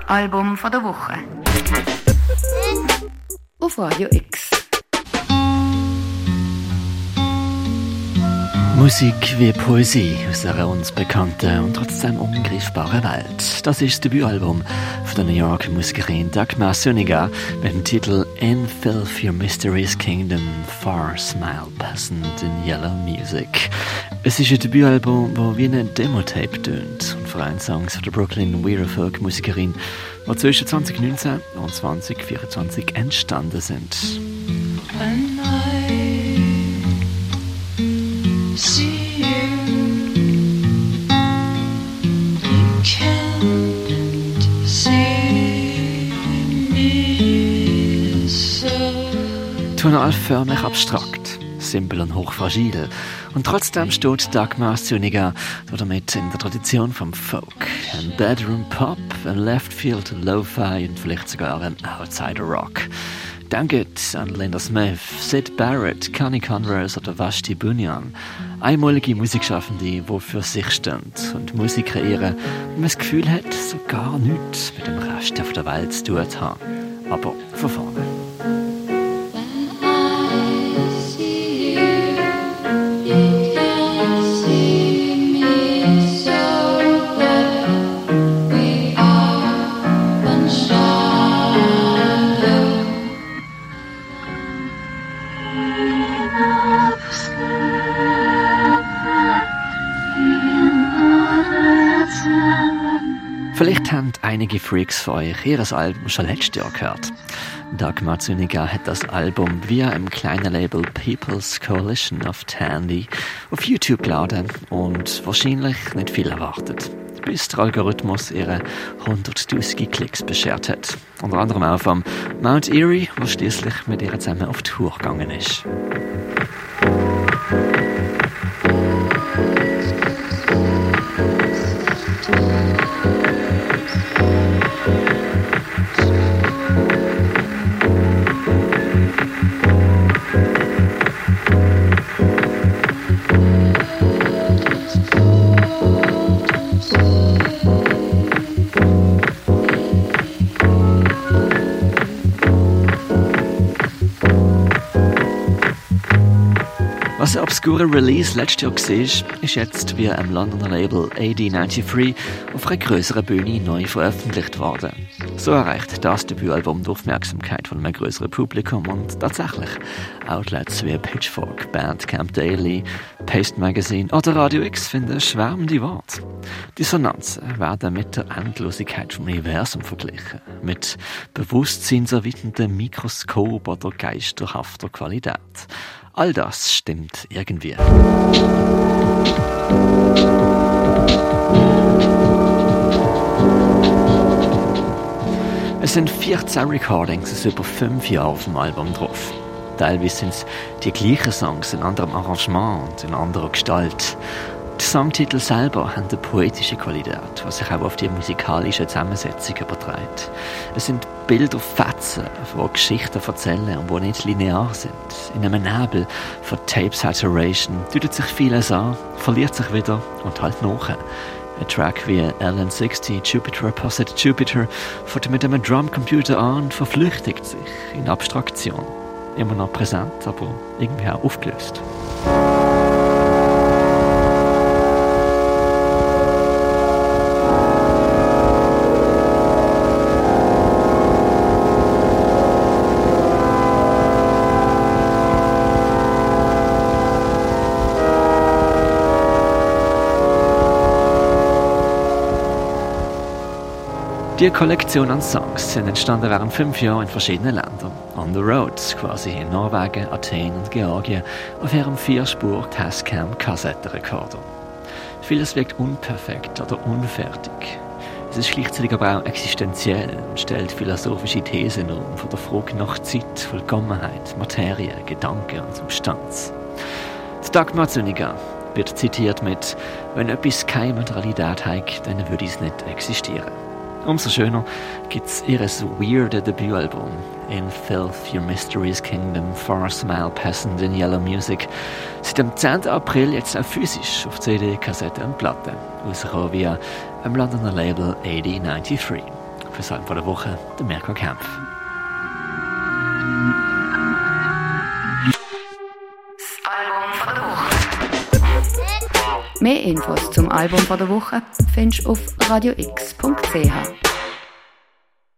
Album von der Woche. Auf Radio X. Musik wie Poesie aus einer uns bekannten und trotzdem ungreifbaren Welt. Das ist das Debütalbum von der New Yorker Musikerin Dagmar Zuniga mit dem Titel In Filth Your Mysteries Kingdom, Far Smile Peasant in Yellow Music. Es ist ein Debütalbum, das wie ein Demo-Tape tönt und vor allem Songs von der Brooklyn Weird Folk Musikerin, die zwischen 2019 und 2024 entstanden sind. See you can't see me so. Tonal förmlich abstrakt, simpel und hochfragil. Und trotzdem steht Dagmar Zuniga damit in der Tradition vom Folk. Ein Bedroom Pop, ein Left Field Lo-Fi und vielleicht sogar ein Outsider Rock. Denkt an Linda Smith, Syd Barrett, Connie Converse oder Vashti Bunyan. Einmalige Musikschaffende, die für sich stehen und Musik kreieren, und man das Gefühl hat, so gar nichts mit dem Rest der Welt zu tun zu haben. Aber von vorne. Vielleicht haben einige Freaks von euch ihr Album schon letztes Jahr gehört. Dagmar Zuniga hat das Album via einem kleinen Label People's Coalition of Tandy auf YouTube geladen und wahrscheinlich nicht viel erwartet, bis der Algorithmus ihre 100'000 Klicks beschert hat. Unter anderem auch vom Mount Erie, wo schließlich mit ihr zusammen auf Tour gegangen ist. Was ein obskurer Release letztes Jahr war, ist jetzt via einem Londoner Label AD93 auf einer grösseren Bühne neu veröffentlicht worden. So erreicht das Debütalbum die Aufmerksamkeit von einem grösseren Publikum und tatsächlich Outlets wie Pitchfork, Bandcamp Daily, Paste Magazine oder Radio X finden schwärmende Worte. Dissonanzen werden mit der Endlosigkeit vom Universum verglichen, mit bewusstseinserweiterndem Mikroskop oder geisterhafter Qualität. All das stimmt irgendwie. Es sind 14 Recordings aus über 5 Jahren auf dem Album drauf. Teilweise sind es die gleichen Songs in anderem Arrangement und in anderer Gestalt. Die Songtitel selber haben eine poetische Qualität, was sich auch auf die musikalische Zusammensetzung überträgt. Es sind Bilder Fetzen, die Geschichten erzählen und die nicht linear sind. In einem Nebel von Tape Saturation deutet sich vieles an, verliert sich wieder und halt nach. Ein Track wie LN60 Jupiter Opposite Jupiter fängt mit einem Drumcomputer an und verflüchtigt sich in Abstraktion. Immer noch präsent, aber irgendwie auch aufgelöst. Die Kollektion an Songs sind entstanden während 5 Jahren in verschiedenen Ländern. On the road, quasi in Norwegen, Athen und Georgien, auf ihrem 4-Spur Tascam-Kassettenrekorder. Vieles wirkt unperfekt oder unfertig. Es ist gleichzeitig aber auch existenziell und stellt philosophische Thesen um von der Frage nach Zeit, Vollkommenheit, Materie, Gedanke und Substanz. Die Dagmar Zuniga wird zitiert mit «Wenn etwas keine Materialität hat, dann würde es nicht existieren». Umso schöner gibt's ihres weirde Debütalbum In Filth Your Mysteries Kingdom, Far Smile Peasant in Yellow Music. Seit dem 10. April jetzt auch physisch auf CD, Kassette und Platte. Rausgekommen via einem Londoner Label AD93. Fürs Album von der Woche, der Mirko Kempf. Das Album von der Woche. Mehr Infos zum Album von der Woche findest du auf radiox.ch.